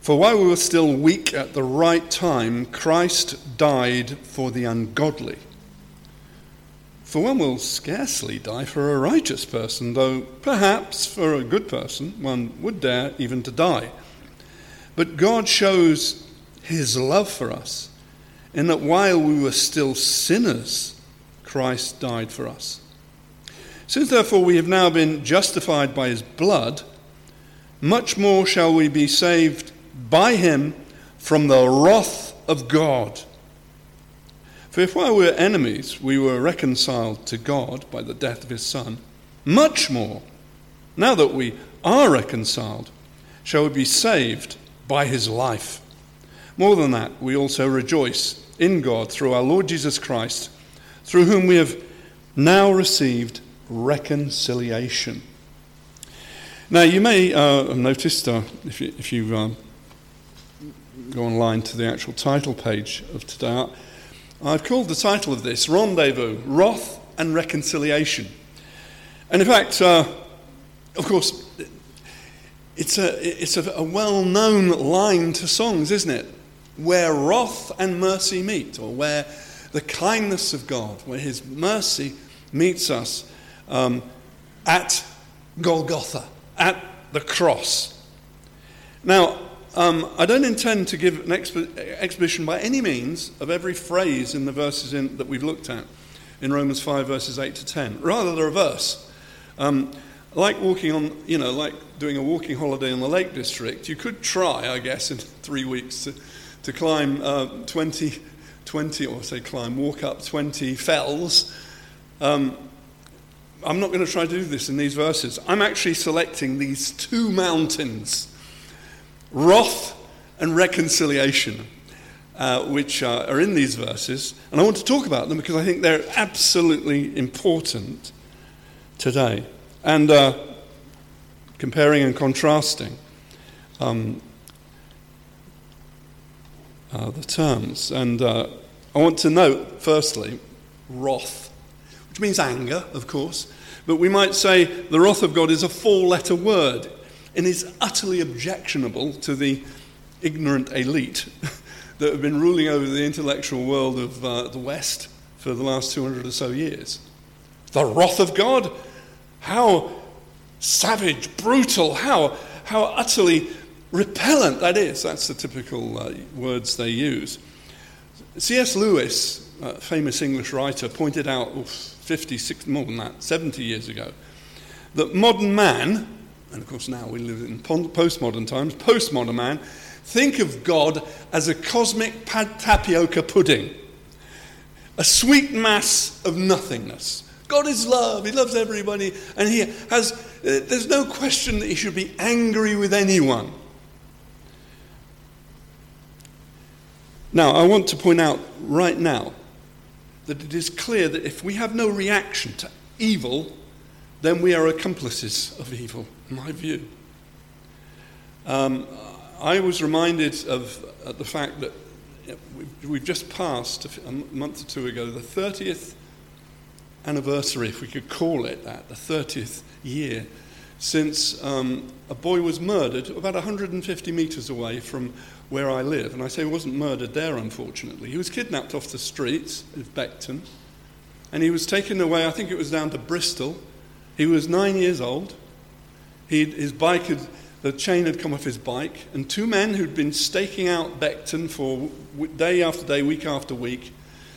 For while we were still weak at the right time, Christ died for the ungodly. For one will scarcely die for a righteous person, though perhaps for a good person one would dare even to die. But God shows his love for us in that while we were still sinners, Christ died for us. Since therefore we have now been justified by his blood, much more shall we be saved by him from the wrath of God. For if while we were enemies, we were reconciled to God by the death of his Son, much more, now that we are reconciled, shall we be saved by his life. More than that, we also rejoice in God through our Lord Jesus Christ, through whom we have now received reconciliation. Now, you may have noticed, if you go online to the actual title page of today, I've called the title of this Rendezvous, Wrath and Reconciliation. And in fact, of course, it's a well-known line to songs, isn't it? Where wrath and mercy meet, or where the kindness of God, where his mercy meets us at Golgotha, at the cross. Now, I don't intend to give an exposition by any means of every phrase in the verses that we've looked at in Romans 5 verses 8 to 10. Rather the reverse. Like walking on, like doing a walking holiday in the Lake District, you could try, I guess, in 3 weeks to climb walk up 20 fells. I'm not going to try to do this in these verses. I'm actually selecting these two mountains, wrath and reconciliation, which are in these verses. And I want to talk about them because I think they're absolutely important today. And comparing and contrasting the terms. And I want to note, firstly, wrath, which means anger, of course. But we might say the wrath of God is a four-letter word and is utterly objectionable to the ignorant elite that have been ruling over the intellectual world of the West for the last 200 or so years. The wrath of God? How savage, brutal, how utterly repellent that is. That's the typical words they use. C.S. Lewis, a famous English writer, pointed out 70 years ago, that modern man, and of course now we live in postmodern times, postmodern man, think of God as a cosmic tapioca pudding, a sweet mass of nothingness. God is love, he loves everybody, and there's no question that he should be angry with anyone. Now, I want to point out right now that it is clear that if we have no reaction to evil, then we are accomplices of evil, in my view. I was reminded of the fact that we've just passed, a month or two ago, the 30th anniversary, if we could call it that, the 30th year, since a boy was murdered about 150 metres away from where I live. And I say he wasn't murdered there, unfortunately. He was kidnapped off the streets of Beckton, and he was taken away, I think it was down to Bristol. He was 9 years old. The chain had come off his bike, and two men who'd been staking out Beckton for day after day, week after week,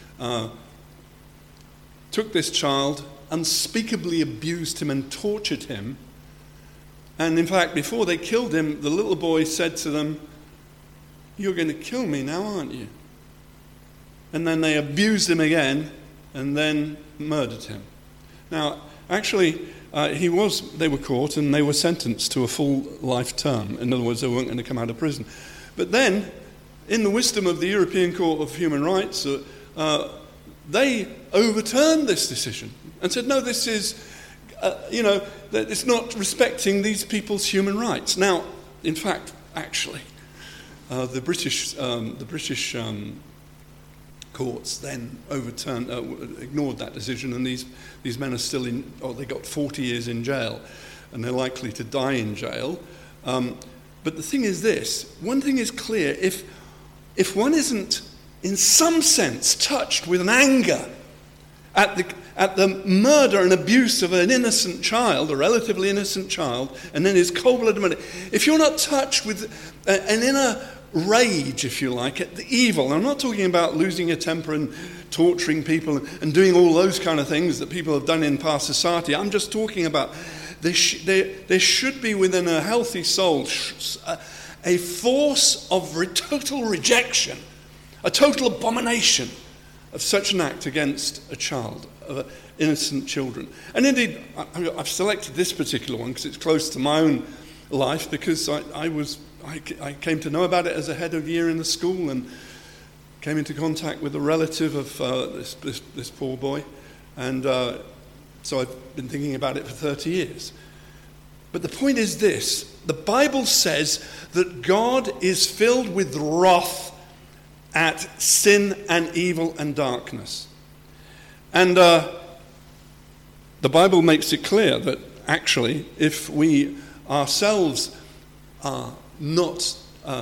took this child, unspeakably abused him and tortured him. And in fact, before they killed him, the little boy said to them, "You're going to kill me now, aren't you?" And then they abused him again and then murdered him. Now, actually, they were caught and they were sentenced to a full life term. In other words, they weren't going to come out of prison. But then, in the wisdom of the European Court of Human Rights, they overturned this decision and said, no, this is, it's not respecting these people's human rights. Now, in fact, actually, the British courts then ignored that decision, and these men are still they got 40 years in jail, and they're likely to die in jail. But the thing is this, one thing is clear, if one isn't in some sense touched with an anger at the murder and abuse of an innocent child, a relatively innocent child, and then his cold-blooded murder, if you're not touched with an inner rage, if you like, at the evil, I'm not talking about losing your temper and torturing people and doing all those kind of things that people have done in past society. I'm just talking about there should be within a healthy soul a force of total rejection, a total abomination of such an act against a child, of innocent children. And indeed, I've selected this particular one because it's close to my own life, because I came to know about it as a head of year in the school and came into contact with a relative of this poor boy. And so I've been thinking about it for 30 years. But the point is this: the Bible says that God is filled with wrath at sin and evil and darkness. And the Bible makes it clear that actually, if we ourselves are not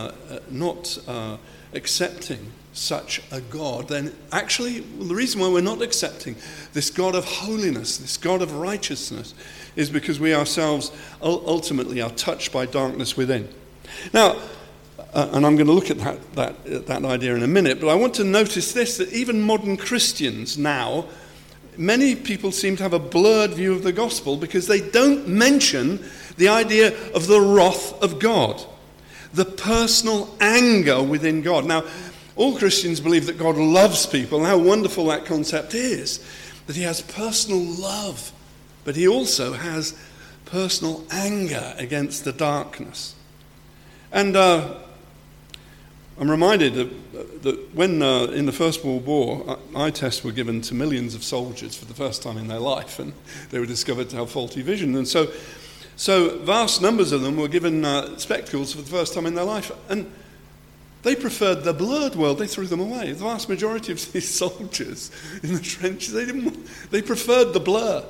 accepting such a God, then actually the reason why we're not accepting this God of holiness, this God of righteousness, is because we ourselves ultimately are touched by darkness within. Now, and I'm going to look at that idea in a minute, but I want to notice this, that even modern Christians now, many people seem to have a blurred view of the gospel because they don't mention the idea of the wrath of God, the personal anger within God. Now, all Christians believe that God loves people, and how wonderful that concept is, that he has personal love, but he also has personal anger against the darkness. And I'm reminded that when in the First World War, eye tests were given to millions of soldiers for the first time in their life, and they were discovered to have faulty vision. And so vast numbers of them were given spectacles for the first time in their life, and they preferred the blurred world. They threw them away. The vast majority of these soldiers in the trenches, they preferred the blur.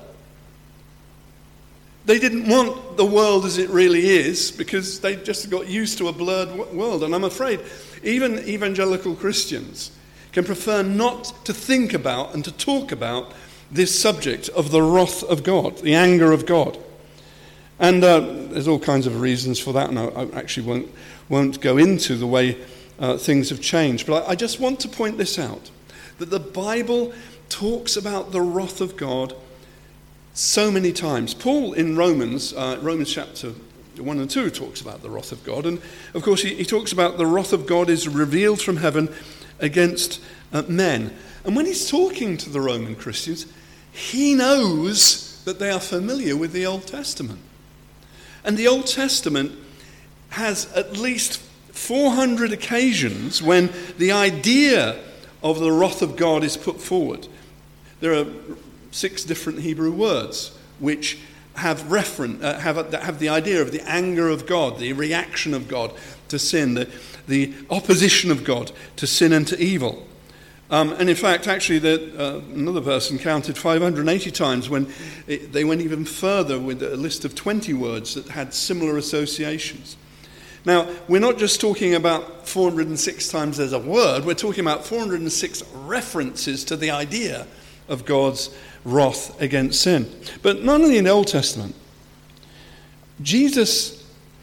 They didn't want the world as it really is because they just got used to a blurred world. And I'm afraid even evangelical Christians can prefer not to think about and to talk about this subject of the wrath of God, the anger of God. And there's all kinds of reasons for that, and I actually won't go into the way things have changed. But I just want to point this out, that the Bible talks about the wrath of God so many times. Paul in Romans chapter 1 and 2 talks about the wrath of God. And of course he talks about the wrath of God is revealed from heaven against men. And when he's talking to the Roman Christians, he knows that they are familiar with the Old Testament. And the Old Testament has at least 400 occasions when the idea of the wrath of God is put forward. There are 6 different Hebrew words which have the idea of the anger of God, the reaction of God to sin, the opposition of God to sin and to evil. And in fact, actually, another person counted 580 times when they went even further with a list of 20 words that had similar associations. Now, we're not just talking about 406 times there's a word, we're talking about 406 references to the idea of God's wrath against sin. But not only in the Old Testament, Jesus,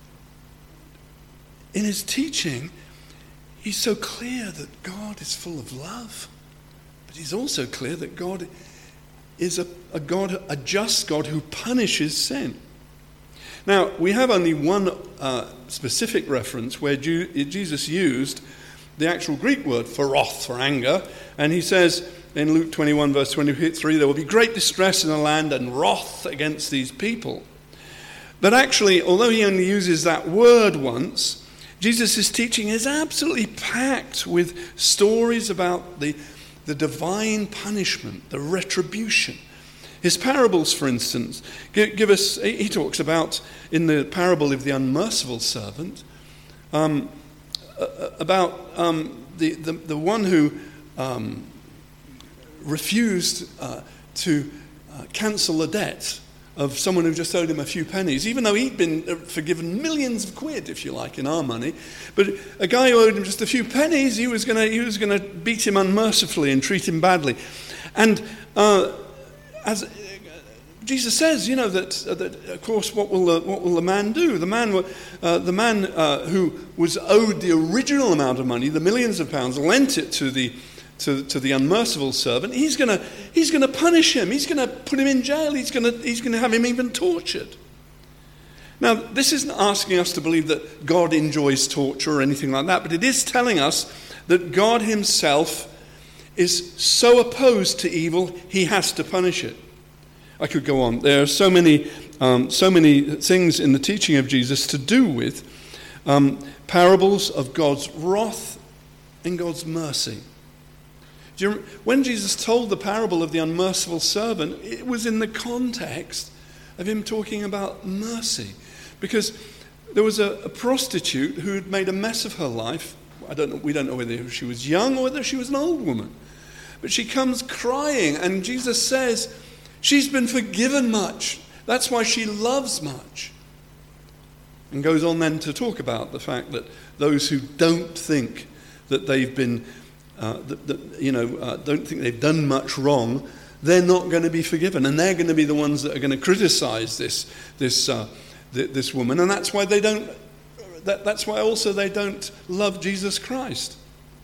in his teaching, he's so clear that God is full of love, but he's also clear that God is a just God who punishes sin. Now, we have only one specific reference where Jesus used the actual Greek word for wrath, for anger, and he says in Luke 21 verse 23, there will be great distress in the land and wrath against these people. But actually, although he only uses that word once, Jesus' teaching is absolutely packed with stories about the divine punishment, the retribution. His parables, for instance, he talks about, in the parable of the unmerciful servant, about the one who refused to cancel the debt of someone who just owed him a few pennies, even though he'd been forgiven millions of quid, if you like, in our money. But a guy who owed him just a few pennies, he was going to beat him unmercifully and treat him badly. And as Jesus says, that of course, what will the man do? The man who was owed the original amount of money, the millions of pounds, lent it to the unmerciful servant. He's going to punish him. He's going to put him in jail. He's going to have him even tortured. Now, this isn't asking us to believe that God enjoys torture or anything like that, but it is telling us that God himself is so opposed to evil, he has to punish it. I could go on. There are so many things in the teaching of Jesus to do with parables of God's wrath and God's mercy. When Jesus told the parable of the unmerciful servant, it was in the context of him talking about mercy. Because there was a prostitute who had made a mess of her life. We don't know whether she was young or whether she was an old woman. But she comes crying, and Jesus says, she's been forgiven much. That's why she loves much. And goes on then to talk about the fact that those who don't think that they've been, don't think they've done much wrong, they're not going to be forgiven, and they're going to be the ones that are going to criticize this woman, and that's why they don't. That's why also they don't love Jesus Christ.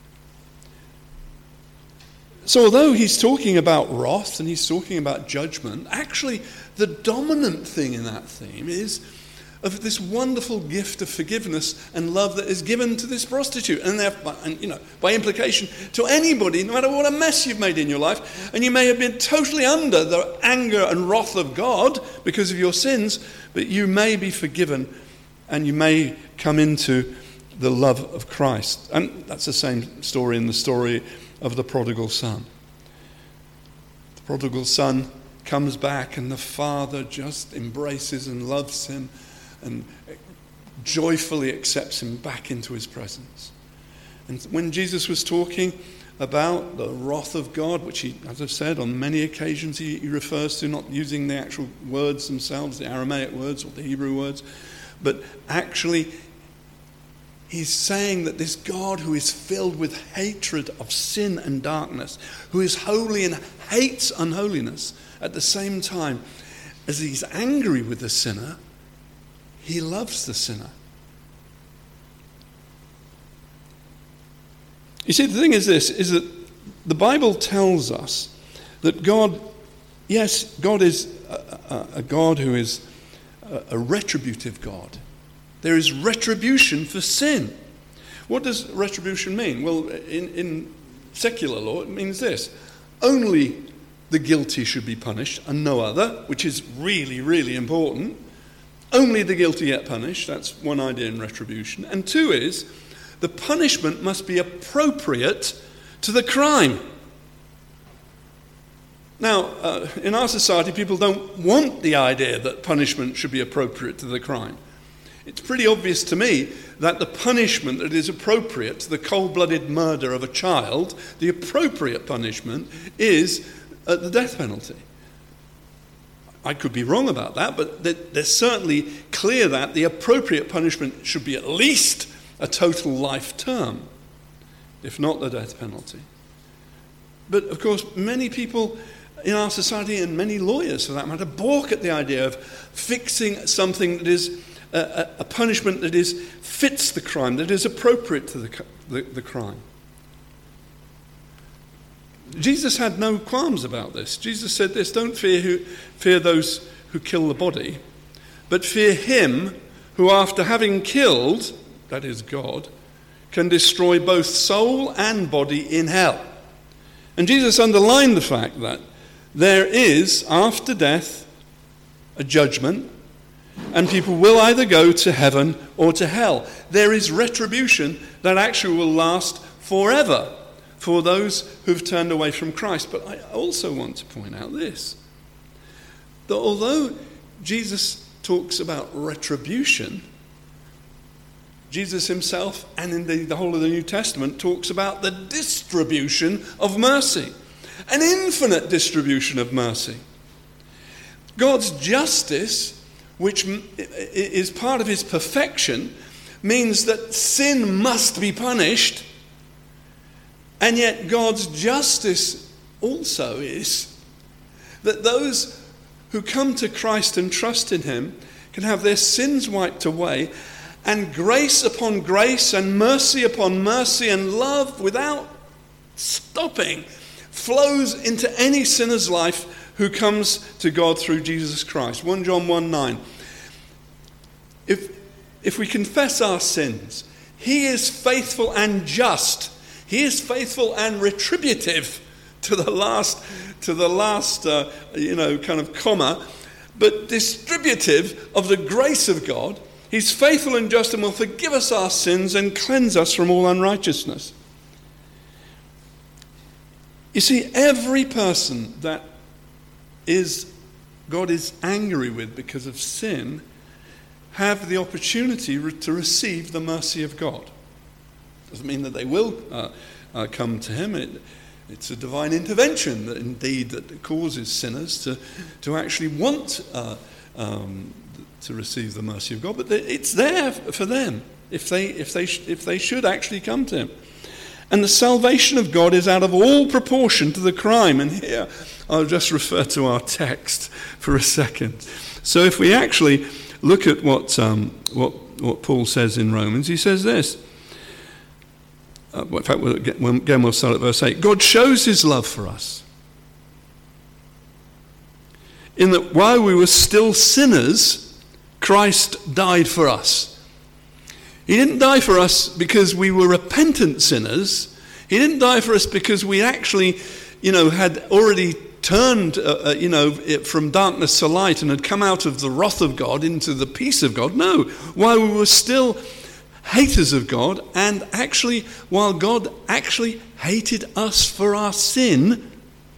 So although he's talking about wrath and he's talking about judgment, actually the dominant thing in that theme is of this wonderful gift of forgiveness and love that is given to this prostitute, and by implication to anybody, no matter what a mess you've made in your life, and you may have been totally under the anger and wrath of God because of your sins, but you may be forgiven and you may come into the love of Christ. And that's the same story in the story of the prodigal son. The prodigal son comes back and the father just embraces and loves him and joyfully accepts him back into his presence. And when Jesus was talking about the wrath of God, which he, as I've said, on many occasions he refers to, not using the actual words themselves, the Aramaic words or the Hebrew words, but actually he's saying that this God who is filled with hatred of sin and darkness, who is holy and hates unholiness, at the same time as he's angry with the sinner, he loves the sinner. You see, the thing is this, is that the Bible tells us that God is a God who is a retributive God. There is retribution for sin. What does retribution mean? Well, in secular law, it means this. Only the guilty should be punished and no other, which is really, really important. Only the guilty get punished. That's one idea in retribution. And two is, the punishment must be appropriate to the crime. Now, in our society, people don't want the idea that punishment should be appropriate to the crime. It's pretty obvious to me that the punishment that is appropriate to the cold-blooded murder of a child, the appropriate punishment is the death penalty. I could be wrong about that, but there's certainly clear that the appropriate punishment should be at least a total life term, if not the death penalty. But of course, many people in our society, and many lawyers for that matter, balk at the idea of fixing something that is a punishment that fits the crime, that is appropriate to the crime. Jesus had no qualms about this. Jesus said this, don't fear those who kill the body, but fear him who after having killed, that is God, can destroy both soul and body in hell. And Jesus underlined the fact that there is, after death, a judgment, and people will either go to heaven or to hell. There is retribution that actually will last forever for those who've turned away from Christ. But I also want to point out this, that although Jesus talks about retribution, Jesus himself, and indeed the whole of the New Testament, talks about the distribution of mercy, an infinite distribution of mercy. God's justice, which is part of his perfection, means that sin must be punished. And yet God's justice also is that those who come to Christ and trust in him can have their sins wiped away, and grace upon grace and mercy upon mercy and love without stopping flows into any sinner's life who comes to God through Jesus Christ. 1 John 1:9. If we confess our sins, he is faithful and just. He is faithful and retributive to the last kind of comma, but distributive of the grace of God. He's faithful and just and will forgive us our sins and cleanse us from all unrighteousness. You see, every person that God is angry with because of sin have the opportunity to receive the mercy of God. Doesn't mean that they will come to him. It's a divine intervention that causes sinners to actually want to receive the mercy of God. But it's there for them if they should actually come to him. And the salvation of God is out of all proportion to the crime. And here I'll just refer to our text for a second. So if we actually look at what Paul says in Romans, he says this. In fact, we'll start at verse 8. God shows his love for us in that while we were still sinners, Christ died for us. He didn't die for us because we were repentant sinners. He didn't die for us because we actually, had already turned, from darkness to light and had come out of the wrath of God into the peace of God. No, while we were still haters of God, and actually, while God actually hated us for our sin,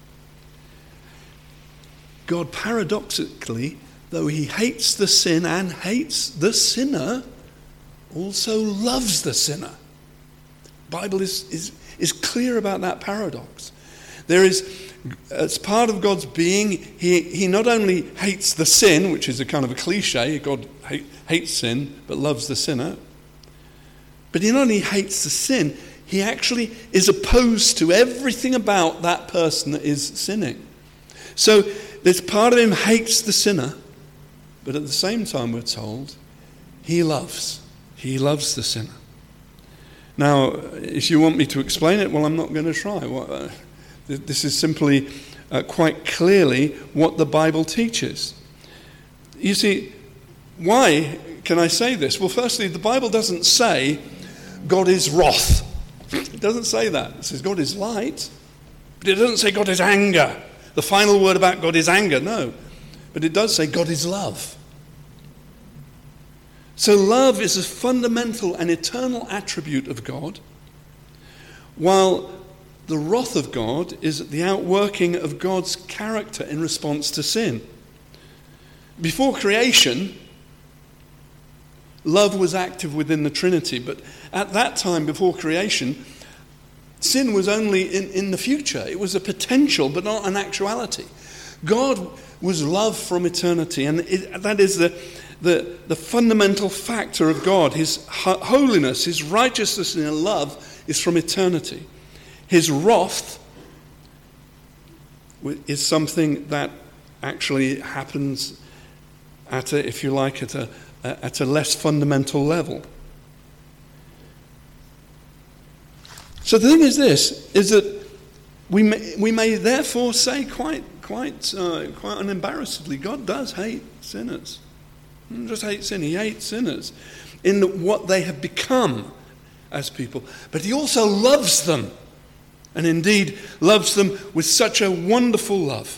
God paradoxically, though he hates the sin and hates the sinner, also loves the sinner. The Bible is clear about that paradox. There is, as part of God's being, he not only hates the sin, which is a kind of a cliche, God hates sin but loves the sinner, but he not only hates the sin, he actually is opposed to everything about that person that is sinning. So there's part of him hates the sinner, but at the same time we're told he loves the sinner. Now, if you want me to explain it, well, I'm not going to try. This is simply quite clearly what the Bible teaches. You see, why can I say this? Well, firstly, the Bible doesn't say God is wrath. It doesn't say that. It says God is light, but it doesn't say God is anger. The final word about God is anger, no. But it does say God is love. So love is a fundamental and eternal attribute of God, while the wrath of God is the outworking of God's character in response to sin. Before creation, love was active within the Trinity, but at that time, before creation, sin was only in the future. It was a potential, but not an actuality. God was love from eternity, and that is the fundamental factor of God. His holiness, his righteousness and love is from eternity. His wrath is something that actually happens at a less fundamental level. So the thing is this, is that we may therefore say quite unembarrassedly, God does hate sinners. He doesn't just hate sin, he hates sinners in what they have become as people. But he also loves them, and indeed loves them with such a wonderful love.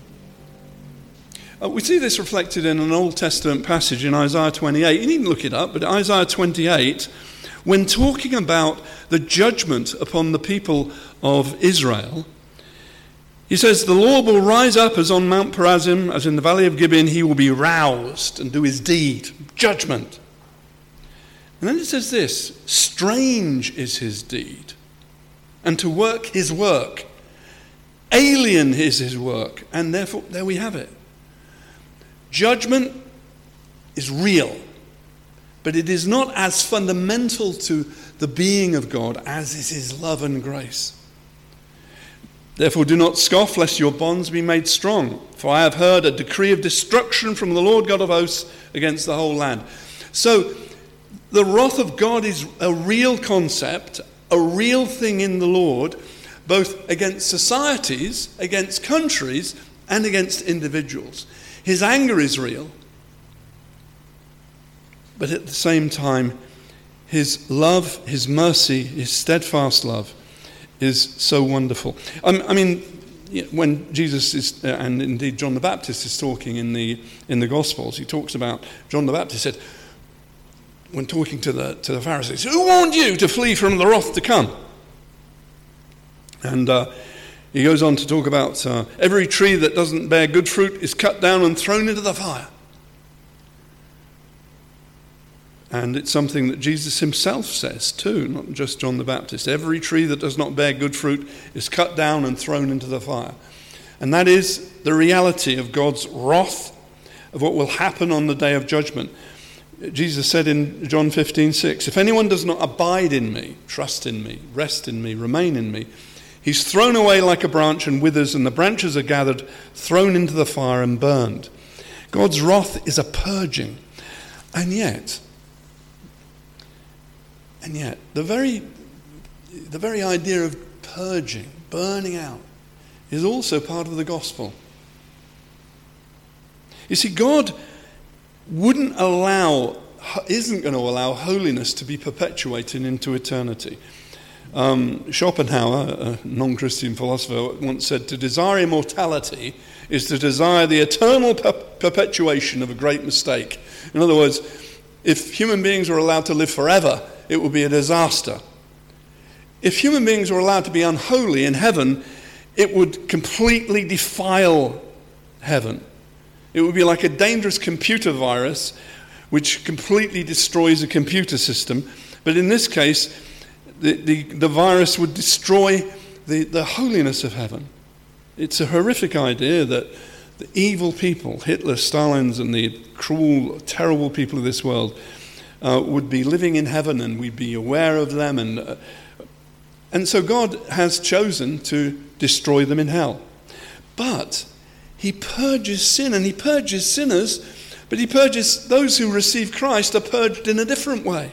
We see this reflected in an Old Testament passage in Isaiah 28. You needn't look it up, but Isaiah 28, when talking about the judgment upon the people of Israel, he says, the Lord will rise up as on Mount Perazim, as in the valley of Gibeon, he will be roused and do his deed, judgment. And then it says this, strange is his deed, and to work his work. Alien is his work, and therefore, there we have it. Judgment is real, but it is not as fundamental to the being of God as is his love and grace. Therefore do not scoff, lest your bonds be made strong. For I have heard a decree of destruction from the Lord God of hosts against the whole land. So the wrath of God is a real concept, a real thing in the Lord, both against societies, against countries, and against individuals. His anger is real, but at the same time, his love, his mercy, his steadfast love is so wonderful. I mean, when Jesus is, and indeed John the Baptist is talking in the Gospels, he talks about, John the Baptist said, when talking to the Pharisees, who warned you to flee from the wrath to come? And he goes on to talk about every tree that doesn't bear good fruit is cut down and thrown into the fire. And it's something that Jesus himself says too, not just John the Baptist. Every tree that does not bear good fruit is cut down and thrown into the fire. And that is the reality of God's wrath, of what will happen on the day of judgment. Jesus said in John 15:6, if anyone does not abide in me, trust in me, rest in me, remain in me, he's thrown away like a branch and withers, and the branches are gathered, thrown into the fire and burned. God's wrath is a purging. And yet, the very idea of purging, burning out, is also part of the gospel. You see, God isn't going to allow holiness to be perpetuated into eternity. Schopenhauer, a non-Christian philosopher, once said, to desire immortality is to desire the eternal perpetuation of a great mistake. In other words, if human beings were allowed to live forever, it would be a disaster. If human beings were allowed to be unholy in heaven, it would completely defile heaven. It would be like a dangerous computer virus which completely destroys a computer system. But in this case, the virus would destroy the holiness of heaven. It's a horrific idea that the evil people, Hitler, Stalin's, and the cruel, terrible people of this world would be living in heaven, and we'd be aware of them. And so God has chosen to destroy them in hell. But he purges sin, and he purges sinners, but he purges those who receive Christ are purged in a different way.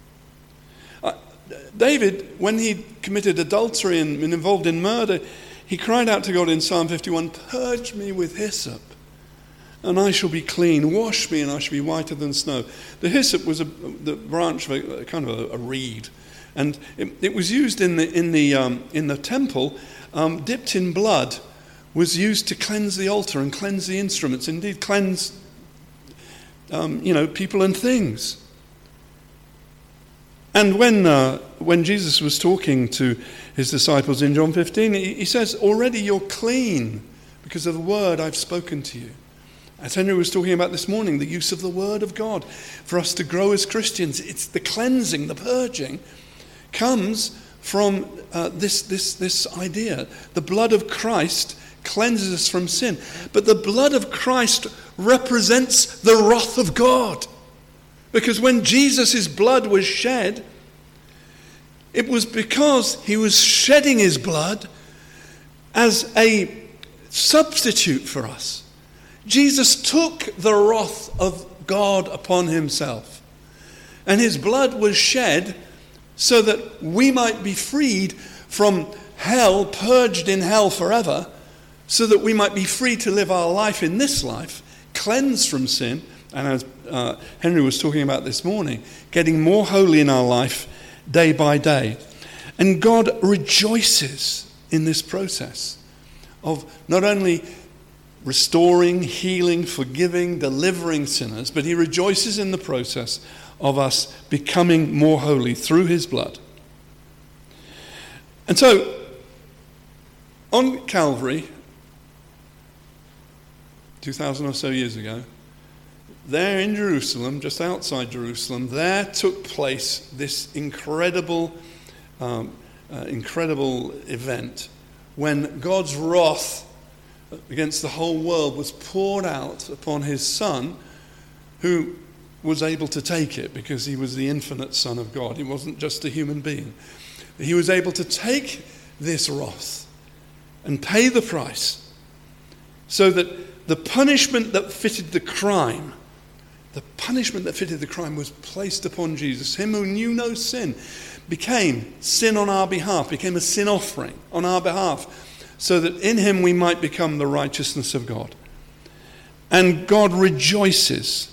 David, when he committed adultery and been involved in murder, he cried out to God in Psalm 51, purge me with hyssop, and I shall be clean. Wash me, and I shall be whiter than snow. The hyssop was the branch of a kind of a reed, and it was used in the temple, dipped in blood, was used to cleanse the altar and cleanse the instruments, indeed cleanse people and things. And when Jesus was talking to his disciples in John 15, he says, already you're clean because of the word I've spoken to you. As Henry was talking about this morning, the use of the word of God for us to grow as Christians, it's the cleansing, the purging, comes from this idea. The blood of Christ cleanses us from sin. But the blood of Christ represents the wrath of God. Because when Jesus' blood was shed, it was because he was shedding his blood as a substitute for us. Jesus took the wrath of God upon himself. And his blood was shed so that we might be freed from hell, purged in hell forever, so that we might be free to live our life in this life, cleansed from sin, and as Henry was talking about this morning, getting more holy in our life day by day. And God rejoices in this process of not only restoring, healing, forgiving, delivering sinners, but he rejoices in the process of us becoming more holy through his blood. And so, on Calvary, 2,000 or so years ago, there in Jerusalem, just outside Jerusalem, there took place this incredible event when God's wrath against the whole world was poured out upon his Son, who was able to take it because he was the infinite Son of God. He wasn't just a human being. He was able to take this wrath and pay the price so that the punishment that fitted the crime was placed upon Jesus. Him who knew no sin became sin on our behalf, became a sin offering on our behalf, so that in him we might become the righteousness of God. And God rejoices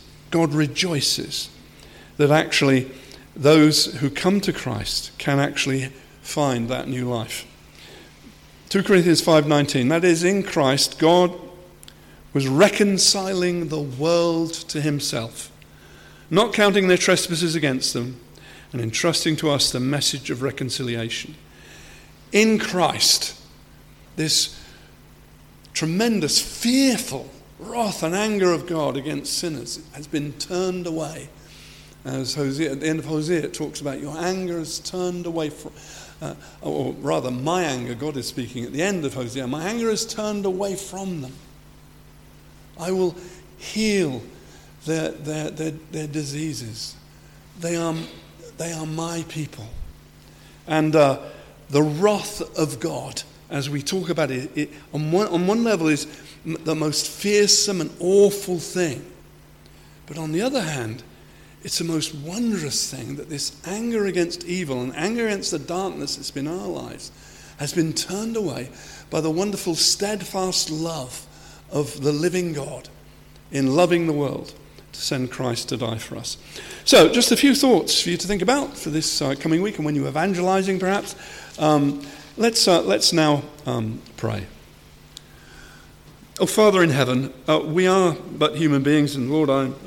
that actually those who come to Christ can actually find that new life. 2 Corinthians 5:19, that is, in Christ, God was reconciling the world to himself, not counting their trespasses against them, and entrusting to us the message of reconciliation. In Christ, this tremendous, fearful wrath and anger of God against sinners has been turned away. As Hosea, at the end of Hosea, it talks about your anger is turned away from, or rather my anger, God is speaking at the end of Hosea, my anger is turned away from them. I will heal their diseases. They are my people. And the wrath of God, as we talk about it, on one level is the most fearsome and awful thing. But on the other hand, it's the most wondrous thing that this anger against evil and anger against the darkness that's been in our lives has been turned away by the wonderful steadfast love of the living God in loving the world to send Christ to die for us. So just a few thoughts for you to think about for this coming week, and when you're evangelizing perhaps. Let's now pray. Oh, Father in heaven, we are but human beings, and Lord, I'm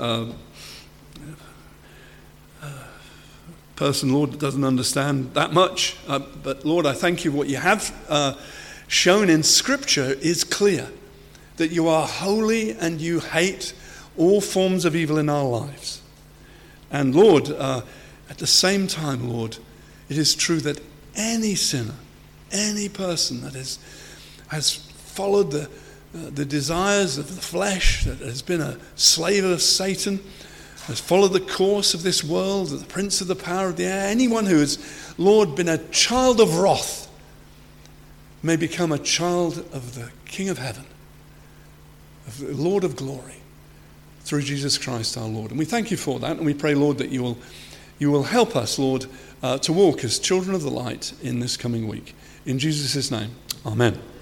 person, Lord, that doesn't understand that much. But Lord, I thank you. What you have shown in Scripture is clear, that you are holy and you hate all forms of evil in our lives. And Lord, at the same time, Lord, it is true that any sinner, any person that has followed the desires of the flesh, that has been a slave of Satan, has followed the course of this world, the prince of the power of the air, anyone who has, Lord, been a child of wrath may become a child of the King of heaven, of the Lord of glory, through Jesus Christ our Lord. And we thank you for that, and we pray, Lord, that you will help us, Lord, to walk as children of the light in this coming week. In Jesus' name, amen.